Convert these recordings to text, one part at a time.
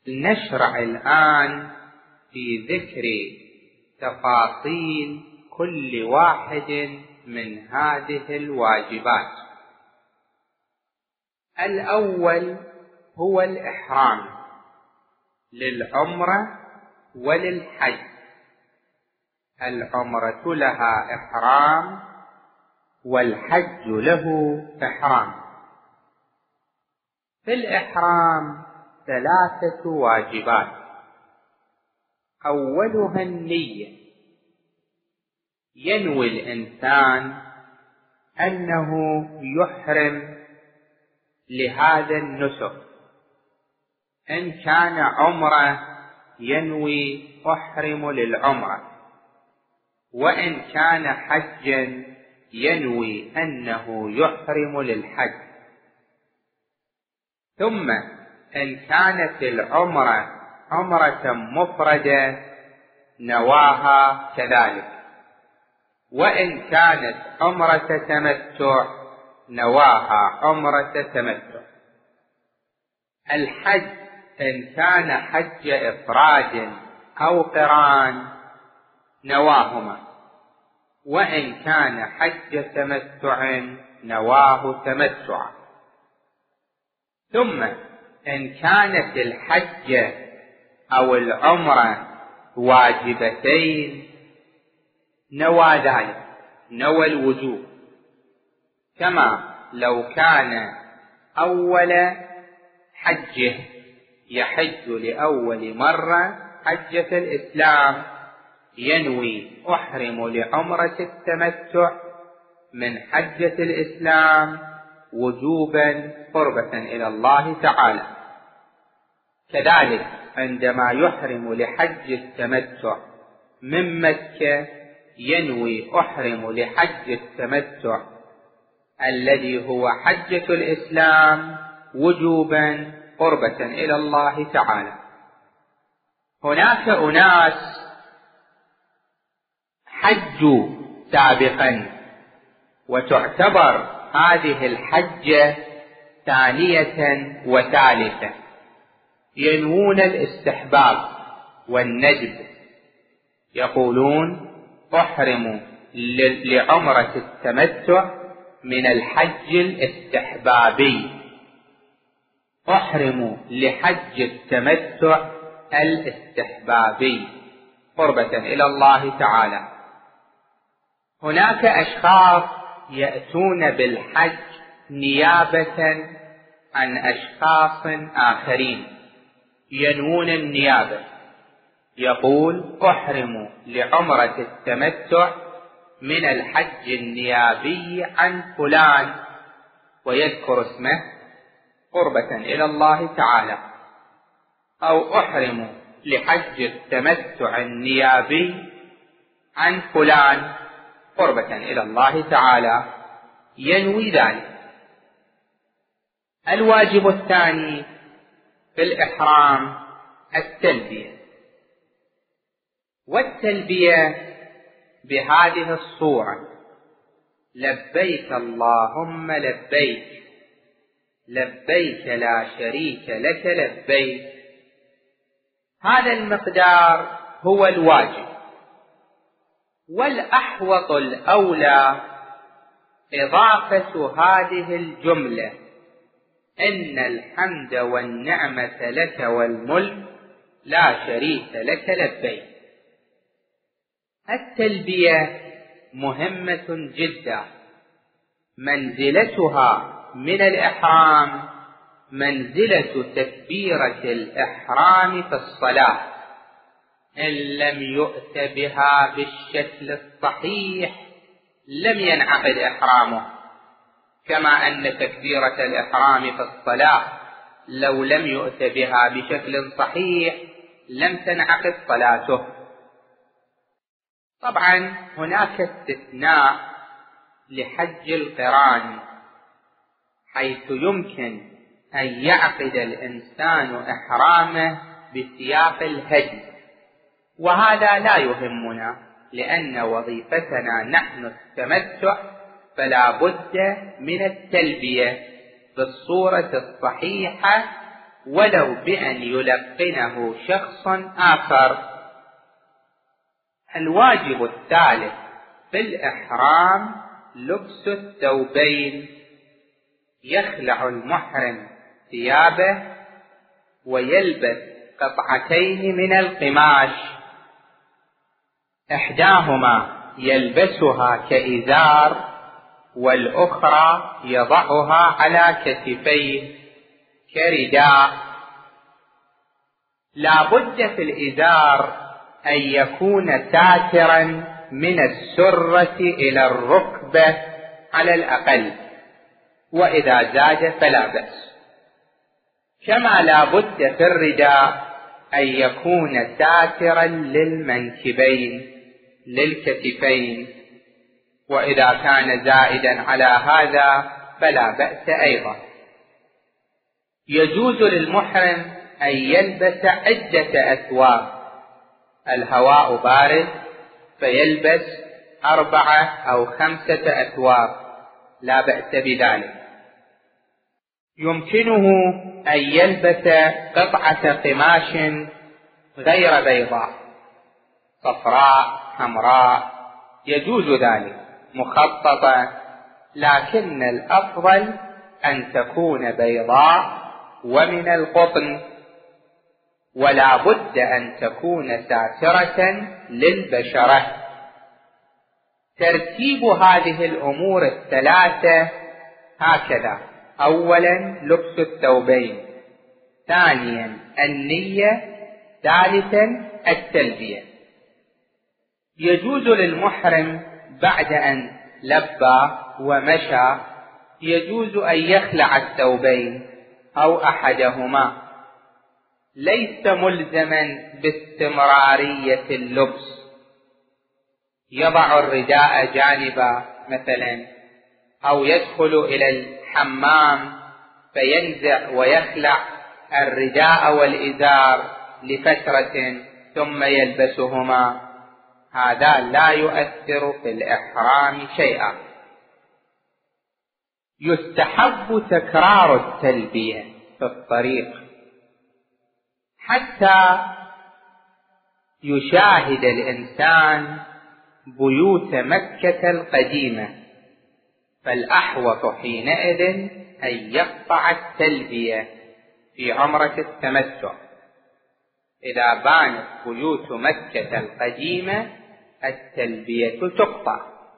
نشرع الآن في ذكر تفاصيل كل واحد من هذه الواجبات. الأول هو الإحرام للعمرة وللحج. العمرة لها إحرام والحج له إحرام. في الإحرام 3 واجبات. أولها النية. ينوي الإنسان أنه يحرم لهذا النسك. إن كان عمرة ينوي أحرم للعمرة، وإن كان حجا ينوي أنه يحرم للحج. ثم إن كانت العمرة عمرة مفردة نواها كذلك، وإن كانت عمرة تمتع نواها عمرة تمتع. الحج إن كان حج إفراد أو قران نواهما، وإن كان حج تمتع نواه تمتعا. ثم إن كانت الحج أو العمرة واجبتين نوى ذلك، نوى الوجوب، كما لو كان أول حجه يحج لأول مرة حجة الإسلام ينوي أحرم لعمرة التمتع من حجة الإسلام وجوبا قربة إلى الله تعالى. كذلك عندما يحرم لحج التمتع من مكة ينوي أحرم لحج التمتع الذي هو حجة الإسلام وجوبا قربة إلى الله تعالى. هناك أناس حجوا سابقا وتعتبر هذه الحجة ثانية وثالثة، ينوون الاستحباب والندب، يقولون أحرم لعمرة التمتع من الحج الاستحبابي، أحرم لحج التمتع الاستحبابي قربة إلى الله تعالى. هناك أشخاص يأتون بالحج نيابة عن أشخاص آخرين، ينوون النيابة، يقول أحرم لعمرة التمتع من الحج النيابي عن فلان ويذكر اسمه قربة إلى الله تعالى، أو أحرم لحج التمتع النيابي عن فلان قربة إلى الله تعالى، ينوي ذلك. الواجب الثاني في الإحرام التلبية، والتلبية بهذه الصورة: لبيك اللهم لبيك، لبيك لا شريك لك لبيك. هذا المقدار هو الواجب، والأحوط الأولى إضافة هذه الجملة: إن الحمد والنعمة لك والملك لا شريك لك لبيك. التلبية مهمة جدا، منزلتها من الإحرام منزلة تكبيرة الإحرام في الصلاة. إن لم يؤت بها بالشكل الصحيح لم ينعقد إحرامه، كما أن تكبيرة الإحرام في الصلاة لو لم يؤت بها بشكل صحيح لم تنعقد صلاته. طبعا هناك استثناء لحج القران، حيث يمكن أن يعقد الإنسان إحرامه بسياق الهدي، وهذا لا يهمنا لأن وظيفتنا نحن التمتع، فلا بد من التلبية بالصورة الصحيحة ولو بأن يلقنه شخص آخر. الواجب الثالث في الإحرام لبس الثوبين. يخلع المحرم ثيابه ويلبس قطعتين من القماش، إحداهما يلبسها كإزار والأخرى يضعها على كتفيه كرداء. لا بد في الإزار أن يكون ساترا من السرة إلى الركبة على الأقل، وإذا زاد فلا بأس. كما لا بد في الرداء أن يكون ساترا للمنكبين للكتفين، وإذا كان زائدا على هذا فلا بأس أيضا. يجوز للمحرم أن يلبس عدة أثواب. الهواء بارد فيلبس 4 أو 5 أثواب، لا بأس بذلك. يمكنه أن يلبس قطعة قماش غير بيضاء، صفراء حمراء، يجوز ذلك، مخططة، لكن الأفضل أن تكون بيضاء ومن القطن، ولا بد أن تكون ساترة للبشرة. ترتيب هذه الأمور الثلاثة هكذا: أولا لبس الثوبين، ثانيا النية، ثالثا التلبية. يجوز للمحرم بعد أن لبى ومشى يجوز أن يخلع الثوبين أو أحدهما، ليس ملزما باستمرارية اللبس. يضع الرداء جانبا مثلا، أو يدخل إلى الحمام فينزع ويخلع الرداء والإزار لفترة ثم يلبسهما، هذا لا يؤثر في الإحرام شيئا. يستحب تكرار التلبية في الطريق حتى يشاهد الإنسان بيوت مكة القديمة، فالأحوط حينئذ أن يقطع التلبية في عمرة التمتع. إذا بانت بيوت مكة القديمة التلبية تقطع.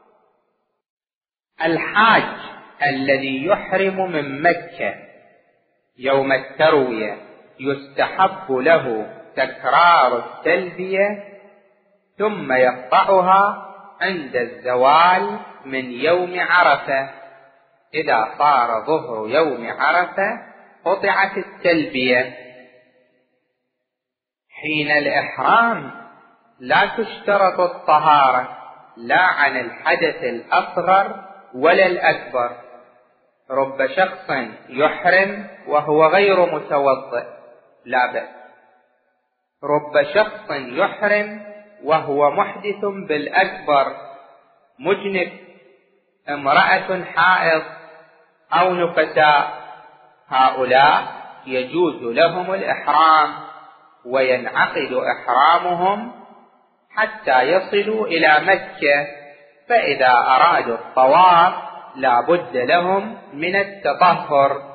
الحاج الذي يحرم من مكة يوم التروية يستحب له تكرار التلبية ثم يقطعها عند الزوال من يوم عرفة. إذا صار ظهر يوم عرفة قطعت التلبية. حين الإحرام لا تشترط الطهارة لا عن الحدث الأصغر ولا الأكبر. رب شخص يحرم وهو غير متوضئ، لا بأس. رب شخص يحرم وهو محدث بالأكبر، مجنب، امرأة حائض أو نفساء، هؤلاء يجوز لهم الإحرام وينعقد إحرامهم حتى يصلوا إلى مكة، فإذا أرادوا الطواف لا بد لهم من التطهر